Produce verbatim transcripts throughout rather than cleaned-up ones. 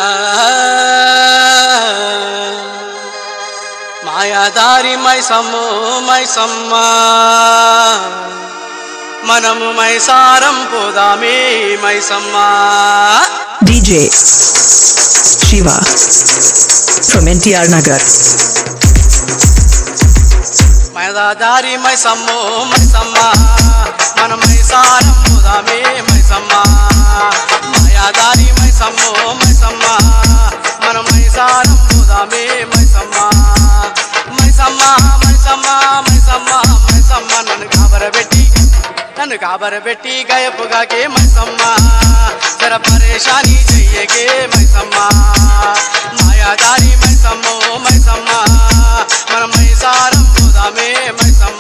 మాయాదారి మైసమ్మో మైసమ్మ మనము మైసారం పోదామే Maisamma. D J Shiva from N T R Nagar. మాయాదారి మైసమ్మో Maisamma మనం మైసారం పోదామే మైసమ్మ. మాయాదారి మైసమ్మో మైసమ్మ మనం మైసారం పోదామే మైసమ్మ. మైసమ్మ మైసమ్మ మైసమ్మ మైసమ్మ నన్ను కాబరబెట్టి నన్ను కాబరబెట్టి గయపుగాకే మైసమ్మ జర పరేషాని చెయ్యకే మైసమ్మ. మాయాదారి మైసమ్మో మైసమ్మ మనం మైసారం పోదామే Maisamma.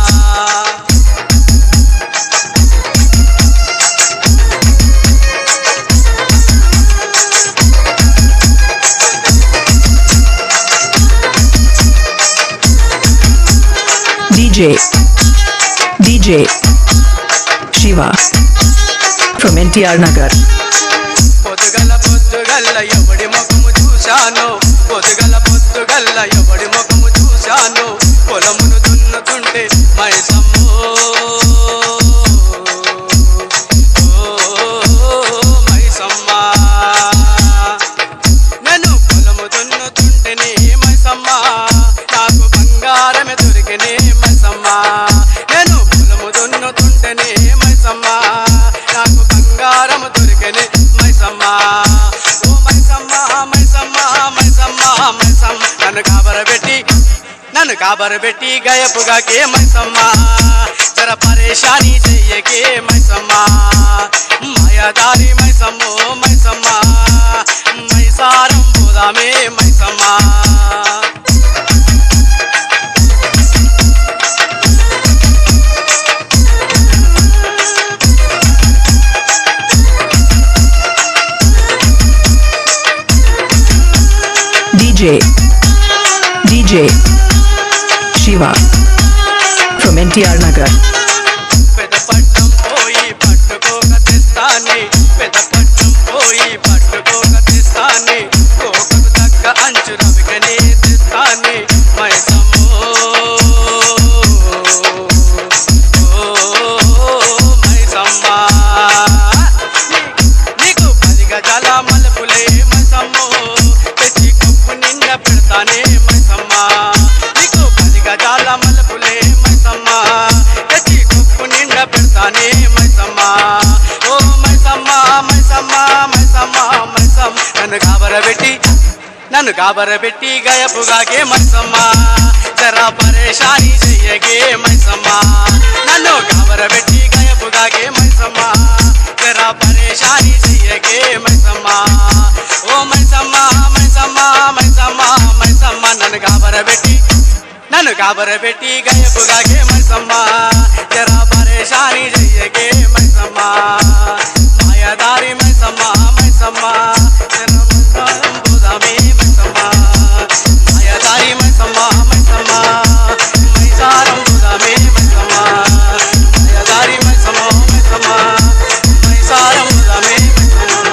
D J D J Shiva from N T R Nagar. పొద్దుగల పొద్దుగల్ల ఎవడి ముఖము చూశాను పొద్దుగల పొద్దుగల్ల ఎవడి ముఖము చూశాను పొలమును దున్నుతుంటే మైసమ్మో మైసమ్మ నేను పొలము దున్నుతుంటేనే మైసమ్మ నాకు బంగారమే దొరికినే మైసమ్మ. నేను పొలము దున్నుతుంటేనే మైసమ్మ నాకు బంగారము దొరికినే మైసమ్మ. ఓ మైసమ్మ మైసమ్మ మైసమ్మ మైసమ్మ నన్ను కాబరబెట్టి నన్ను కాబరబెట్టి గయపుగాకే మైసమ్మ జర పరేషాని చెయ్యకే Maisamma. మాయాదారి మైసమ్మో Maisamma మైసారం పోదామే Maisamma. D J D J Shiva from N T R Nagar. పెద్ద పట్టం పోయి పట్టుకోక తెస్తానే పెద్ద పట్టం పోయి పట్టుకోక తెస్తానే కోకకు తగ్గ అంచు రవికనే తెస్తానే మైసమ్మో మైసమ్మ. నీకు పది గజాల మలుపులే మైసమ్మో తెచ్చి కొప్పు నిండా పెడతానే మైసమ్మ. నీకు పది గజాల మలుపులే మైసమ్మ తెచ్చి కొప్పు నిండా పెడతానే మైసమ్మ. ఓ మైసమ్మ మైసమ్మ మైసమ్మ మైసమ్మ నన్ను కాబరబెట్టి నన్ను కాబరబెట్టి గయపుగాకే మైసమ్మ జర పరేషాని చెయ్యగే మైసమ్మ. నన్ను కాబరబెట్టి గయపుగాకే మైసమ్మ జర పరేషాని చెయ్యగే మైసమ్మ. ఓ మైసమ్మ మైసమ్మ మైసమ్మ మైసమ్మ నన్ను కాబరబెట్టి నన్ను కాబరబెట్టి గయపుగాకే మైసమ్మ జర పరేషాని చెయ్యగే మైసమ్మ. మాయాదారి మైసమ్మ మైసమ్మ జర మైసారం పోదామే Maisamma. మాయాదారి Maisamma Maisamma మైసారం పోదామే Maisamma. మాయాదారి Maisamma Maisamma మైసారం పోదామే Maisamma.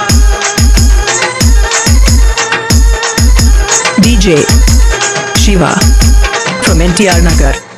D J Shiva from N T R Nagar.